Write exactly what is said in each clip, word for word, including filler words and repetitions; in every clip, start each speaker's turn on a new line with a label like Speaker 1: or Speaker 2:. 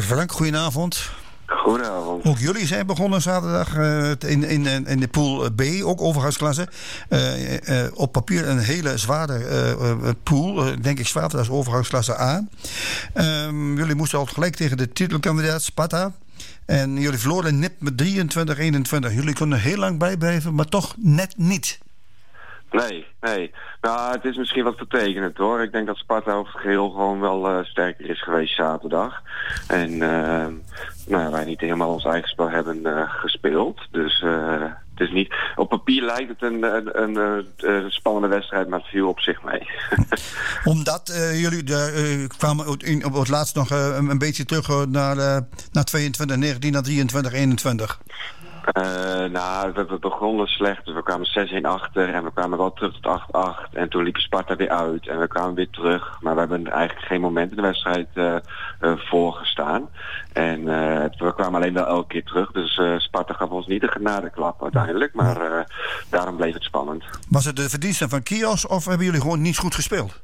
Speaker 1: Frank, goedenavond.
Speaker 2: Goedenavond.
Speaker 1: Ook jullie zijn begonnen zaterdag uh, in, in, in de pool B, ook overgangsklasse. Uh, uh, op papier een hele zware uh, uh, pool, uh, denk ik zwaarder als overgangsklasse A. Um, jullie moesten al gelijk tegen de titelkandidaat Sparta. En jullie verloren net met drieëntwintig eenentwintig. Jullie konden heel lang bijblijven, maar toch net niet.
Speaker 2: Nee, nee. Nou, het is misschien wat vertekenend hoor. Ik denk dat Sparta over het geheel gewoon wel uh, sterker is geweest zaterdag. En uh, nou, wij niet helemaal ons eigen spel hebben uh, gespeeld. Dus uh, het is niet... Op papier lijkt het een, een, een, een, een spannende wedstrijd, maar het viel op zich mee.
Speaker 1: Omdat uh, jullie uh, kwamen in, op het laatst nog uh, een beetje terug naar, uh, naar tweeëntwintig negentien, naar drieëntwintig eenentwintig.
Speaker 2: Uh, nou, we, we begonnen slecht. Dus we kwamen zes-een achter en we kwamen wel terug tot acht acht. En toen liep Sparta weer uit en we kwamen weer terug. Maar we hebben eigenlijk geen moment in de wedstrijd uh, uh, voorgestaan. En uh, we kwamen alleen wel elke keer terug. Dus uh, Sparta gaf ons niet de genadeklap uiteindelijk. Maar uh, daarom bleef het spannend.
Speaker 1: Was het de verdienste van Kios of hebben jullie gewoon niet goed gespeeld?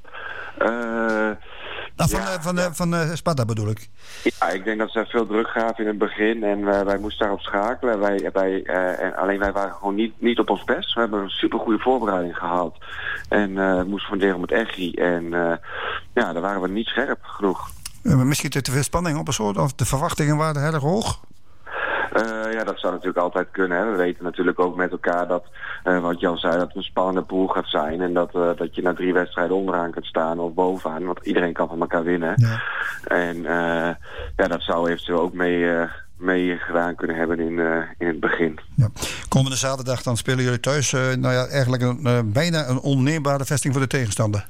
Speaker 2: Uh,
Speaker 1: Nou, van,
Speaker 2: ja,
Speaker 1: uh, van,
Speaker 2: ja.
Speaker 1: uh, van uh, Sparta bedoel ik.
Speaker 2: Ja, ik denk dat ze veel druk gaven in het begin en uh, wij moesten daarop schakelen. Wij, wij, uh, en alleen wij waren gewoon niet, niet op ons best. We hebben een super goede voorbereiding gehad. En uh, moesten funderen met Echi. En uh, ja, daar waren we niet scherp genoeg.
Speaker 1: Uh, misschien te veel spanning op een soort, of de verwachtingen waren heel erg hoog?
Speaker 2: Uh, ja, dat zou natuurlijk altijd kunnen. Hè. We weten natuurlijk ook met elkaar dat, uh, wat Jan zei, dat het een spannende pool gaat zijn. En dat, uh, dat je na drie wedstrijden onderaan kunt staan of bovenaan. Want iedereen kan van elkaar winnen. Ja. En uh, ja, dat zou eventueel ook mee, uh, mee gedaan kunnen hebben in, uh, in het begin. Ja.
Speaker 1: Komende zaterdag dan spelen jullie thuis. Uh, nou ja, eigenlijk een, uh, bijna een onneembare vesting voor de tegenstander.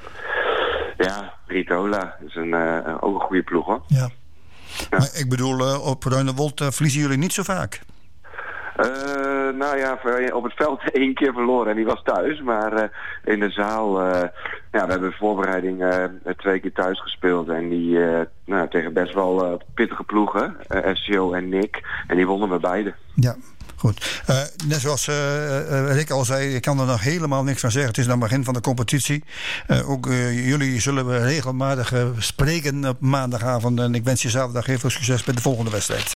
Speaker 2: Ja, Ritola is een, uh, ook een goede ploeg hoor.
Speaker 1: Ja. Ja. Maar ik bedoel, uh, op Ruinewold uh, verliezen jullie niet zo vaak?
Speaker 2: Uh, nou ja, op het veld één keer verloren en die was thuis. Maar uh, in de zaal, uh, ja, we hebben de voorbereiding uh, twee keer thuis gespeeld. En die uh, nou, tegen best wel uh, pittige ploegen, uh, S C O en Nick. En die wonnen we beide.
Speaker 1: Ja. Goed. Uh, net zoals uh, Rick al zei, ik kan er nog helemaal niks van zeggen. Het is aan het begin van de competitie. Uh, ook uh, jullie zullen we regelmatig uh, spreken op maandagavond. En ik wens je zaterdag heel veel succes bij de volgende wedstrijd.